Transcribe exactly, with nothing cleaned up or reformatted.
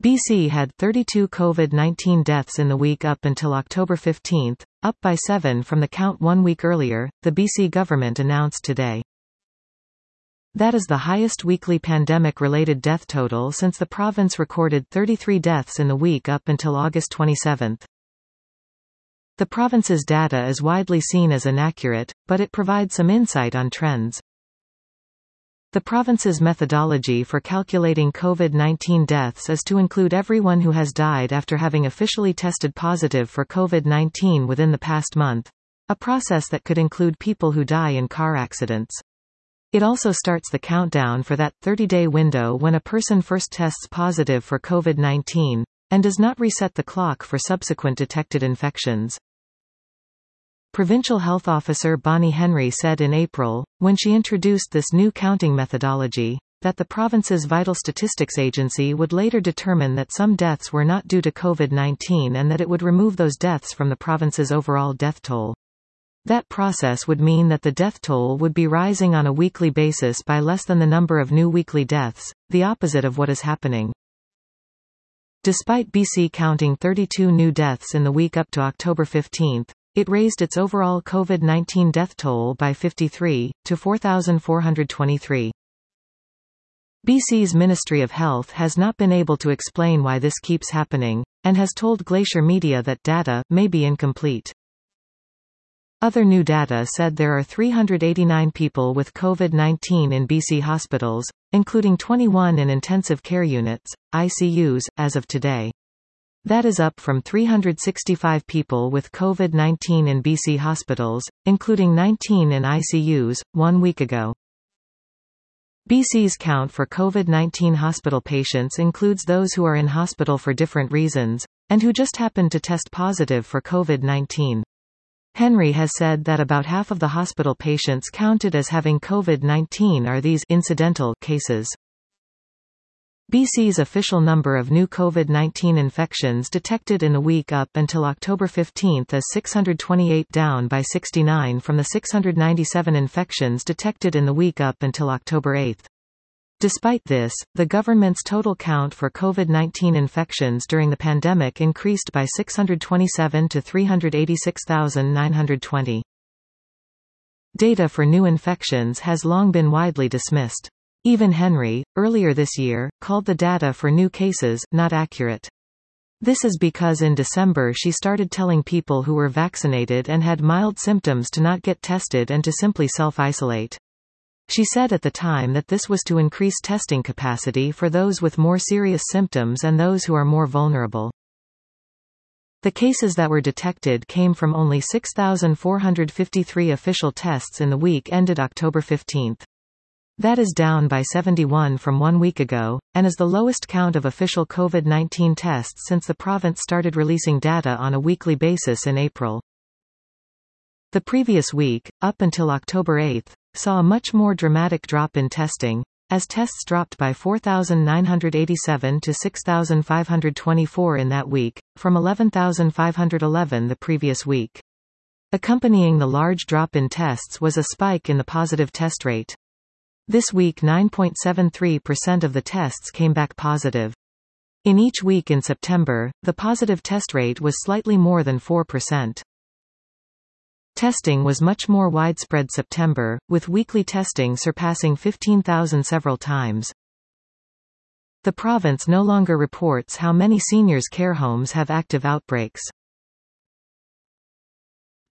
B C had thirty-two COVID nineteen deaths in the week up until October fifteenth, up by seven from the count one week earlier, the B C government announced today. That is the highest weekly pandemic-related death total since the province recorded thirty-three deaths in the week up until August twenty-seventh. The province's data is widely seen as inaccurate, but it provides some insight on trends. The province's methodology for calculating COVID nineteen deaths is to include everyone who has died after having officially tested positive for COVID nineteen within the past month, a process that could include people who die in car accidents. It also starts the countdown for that thirty-day window when a person first tests positive for COVID nineteen, and does not reset the clock for subsequent detected infections. Provincial Health Officer Bonnie Henry said in April, when she introduced this new counting methodology, that the province's Vital Statistics Agency would later determine that some deaths were not due to COVID nineteen and that it would remove those deaths from the province's overall death toll. That process would mean that the death toll would be rising on a weekly basis by less than the number of new weekly deaths, the opposite of what is happening. Despite B C counting thirty-two new deaths in the week up to October fifteenth, it raised its overall COVID nineteen death toll by fifty-three, to four thousand four hundred twenty-three. B C's Ministry of Health has not been able to explain why this keeps happening, and has told Glacier Media that data may be incomplete. Other new data said there are three hundred eighty-nine people with COVID nineteen in B C hospitals, including twenty-one in intensive care units, I C Us, as of today. That is up from three hundred sixty-five people with COVID nineteen in B C hospitals, including nineteen in I C Us, one week ago. B C's count for COVID nineteen hospital patients includes those who are in hospital for different reasons, and who just happened to test positive for COVID nineteen. Henry has said that about half of the hospital patients counted as having COVID nineteen are these incidental cases. B C's official number of new COVID nineteen infections detected in the week up until October fifteenth is six hundred twenty-eight, down by sixty-nine from the six hundred ninety-seven infections detected in the week up until October eighth. Despite this, the government's total count for COVID nineteen infections during the pandemic increased by six hundred twenty-seven to three hundred eighty-six thousand nine hundred twenty. Data for new infections has long been widely dismissed. Even Henry, earlier this year, called the data for new cases not accurate. This is because in December she started telling people who were vaccinated and had mild symptoms to not get tested and to simply self-isolate. She said at the time that this was to increase testing capacity for those with more serious symptoms and those who are more vulnerable. The cases that were detected came from only six thousand four hundred fifty-three official tests in the week ended October fifteenth. That is down by seventy-one from one week ago, and is the lowest count of official COVID nineteen tests since the province started releasing data on a weekly basis in April. The previous week, up until October eighth, saw a much more dramatic drop in testing, as tests dropped by four thousand nine hundred eighty-seven to six thousand five hundred twenty-four in that week, from eleven thousand five hundred eleven the previous week. Accompanying the large drop in tests was a spike in the positive test rate. This week nine point seven three percent of the tests came back positive. In each week in September, the positive test rate was slightly more than four percent. Testing was much more widespread September, with weekly testing surpassing fifteen thousand several times. The province no longer reports how many seniors' care homes have active outbreaks.